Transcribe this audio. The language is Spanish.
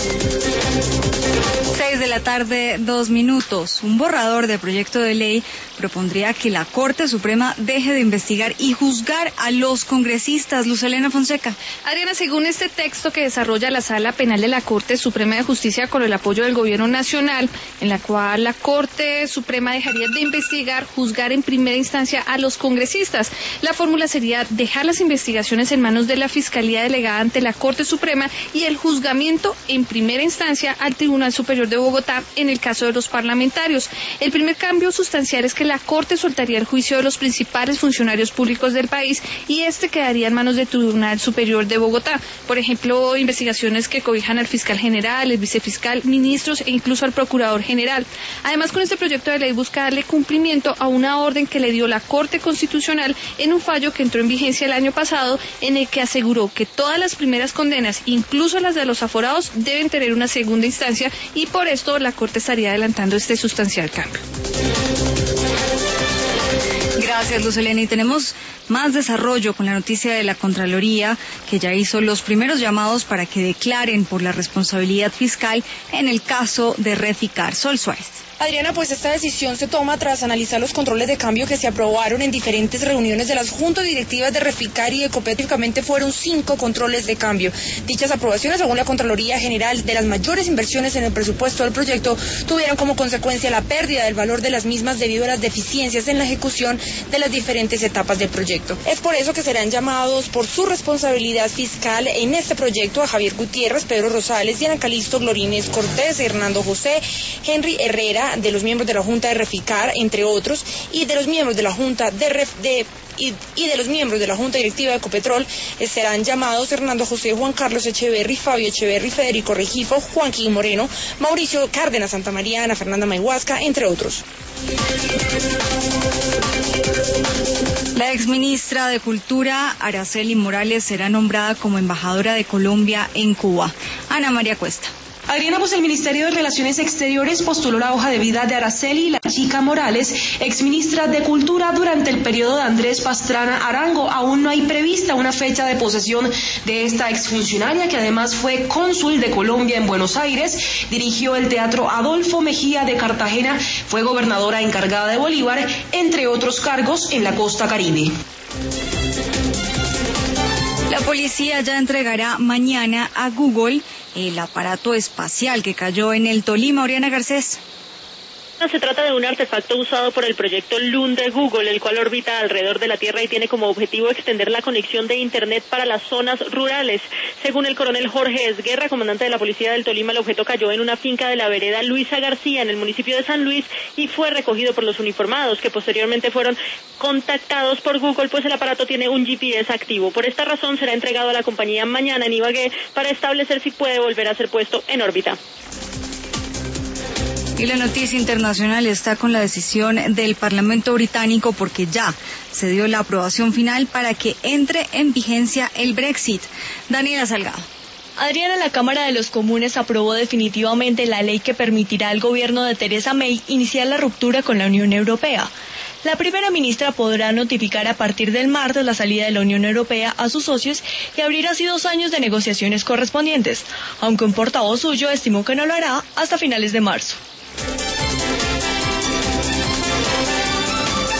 6:02 p.m. Un borrador de proyecto de ley propondría que la Corte Suprema deje de investigar y juzgar a los congresistas. Luz Helena Fonseca. Adriana, según este texto que desarrolla la Sala Penal de la Corte Suprema de Justicia con el apoyo del Gobierno Nacional, en la cual la Corte Suprema dejaría de investigar, juzgar en primera instancia a los congresistas. La fórmula sería dejar las investigaciones en manos de la Fiscalía delegada ante la Corte Suprema y el juzgamiento en primera instancia al Tribunal Superior de Bogotá en el caso de los parlamentarios. El primer cambio sustancial es que la Corte soltaría el juicio de los principales funcionarios públicos del país y este quedaría en manos del Tribunal Superior de Bogotá. Por ejemplo, investigaciones que cobijan al fiscal general, el vicefiscal, ministros e incluso al procurador general. Además, con este proyecto de ley busca darle cumplimiento a una orden que le dio la Corte Constitucional en un fallo que entró en vigencia el año pasado, en el que aseguró que todas las primeras condenas, incluso las de los aforados, deben tener una segunda instancia y por esto la Corte estaría adelantando este sustancial cambio. Gracias, Luz Helena. Y tenemos más desarrollo con la noticia de la Contraloría, que ya hizo los primeros llamados para que declaren por la responsabilidad fiscal en el caso de Reficar. Sol Suárez. Adriana, pues esta decisión se toma tras analizar los controles de cambio que se aprobaron en diferentes reuniones de las juntas directivas de Reficar y Ecopetrol. Específicamente fueron 5 controles de cambio. Dichas aprobaciones, según la Contraloría General, de las mayores inversiones en el presupuesto del proyecto, tuvieron como consecuencia la pérdida del valor de las mismas debido a las deficiencias en la ejecución de las diferentes etapas del proyecto. Es por eso que serán llamados por su responsabilidad fiscal en este proyecto a Javier Gutiérrez, Pedro Rosales, Diana Calisto, Glorines Cortés, Hernando José, Henry Herrera, de los miembros de la Junta de Reficar, entre otros, y de los miembros de la Junta de los miembros de la Junta Directiva de Ecopetrol serán llamados Hernando José, Juan Carlos Echeverry, Fabio Echeverry, Federico Regifo, Joaquín Moreno, Mauricio Cárdenas Santamaría, Ana Fernanda Mayhuasca, entre otros. La exministra de Cultura, Aracely Morales, será nombrada como embajadora de Colombia en Cuba. Ana María Cuesta. Adriana, pues el Ministerio de Relaciones Exteriores postuló la hoja de vida de Aracely La Chica Morales, exministra de Cultura durante el periodo de Andrés Pastrana Arango. Aún no hay prevista una fecha de posesión de esta exfuncionaria, que además fue cónsul de Colombia en Buenos Aires, dirigió el Teatro Adolfo Mejía de Cartagena, fue gobernadora encargada de Bolívar, entre otros cargos en la costa Caribe. La policía ya entregará mañana a Google el aparato espacial que cayó en el Tolima. Oriana Garcés. Se trata de un artefacto usado por el proyecto Loon de Google, el cual orbita alrededor de la Tierra y tiene como objetivo extender la conexión de Internet para las zonas rurales. Según el coronel Jorge Esguerra, comandante de la Policía del Tolima, el objeto cayó en una finca de la vereda Luisa García, en el municipio de San Luis, y fue recogido por los uniformados, que posteriormente fueron contactados por Google, pues el aparato tiene un GPS activo. Por esta razón será entregado a la compañía mañana en Ibagué para establecer si puede volver a ser puesto en órbita. Y la noticia internacional está con la decisión del Parlamento británico, porque ya se dio la aprobación final para que entre en vigencia el Brexit. Daniela Salgado. Adriana, la Cámara de los Comunes aprobó definitivamente la ley que permitirá al gobierno de Theresa May iniciar la ruptura con la Unión Europea. La primera ministra podrá notificar a partir del martes la salida de la Unión Europea a sus socios y abrir así 2 años de negociaciones correspondientes, aunque un portavoz suyo estimó que no lo hará hasta finales de marzo.